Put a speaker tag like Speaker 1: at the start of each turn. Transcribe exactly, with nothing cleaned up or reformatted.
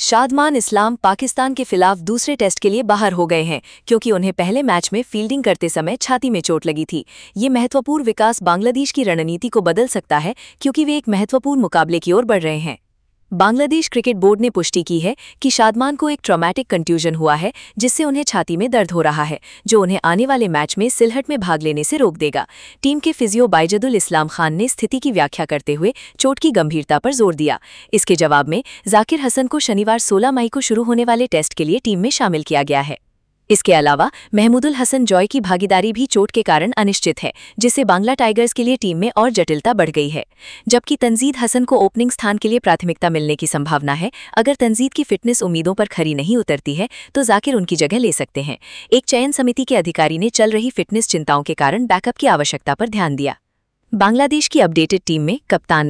Speaker 1: शादमान इस्लाम पाकिस्तान के खिलाफ दूसरे टेस्ट के लिए बाहर हो गए हैं क्योंकि उन्हें पहले मैच में फील्डिंग करते समय छाती में चोट लगी थी। ये महत्वपूर्ण विकास बांग्लादेश की रणनीति को बदल सकता है क्योंकि वे एक महत्वपूर्ण मुकाबले की ओर बढ़ रहे हैं। बांग्लादेश क्रिकेट बोर्ड ने पुष्टि की है कि शादमान को एक ट्रॉमेटिक कंट्यूजन हुआ है जिससे उन्हें छाती में दर्द हो रहा है, जो उन्हें आने वाले मैच में सिलहट में भाग लेने से रोक देगा। टीम के फिजियो बाइजदुल इस्लाम खान ने स्थिति की व्याख्या करते हुए चोट की गंभीरता पर जोर दिया। इसके जवाब में जाकिर हसन को शनिवार सोलह मई को शुरू होने वाले टेस्ट के लिए टीम में शामिल किया गया है। इसके अलावा महमूदुल हसन जॉय की भागीदारी भी चोट के कारण अनिश्चित है, जिससे बांग्ला टाइगर्स के लिए टीम में और जटिलता बढ़ गई है। जबकि तंजीद हसन को ओपनिंग स्थान के लिए प्राथमिकता मिलने की संभावना है। अगर तंजीद की फिटनेस उम्मीदों पर खरी नहीं उतरती है तो जाकिर उनकी जगह ले सकते हैं। एक चयन समिति के अधिकारी ने चल रही फिटनेस चिंताओं के कारण बैकअप की आवश्यकता पर ध्यान दिया। बांग्लादेश की अपडेटेड टीम में कप्तान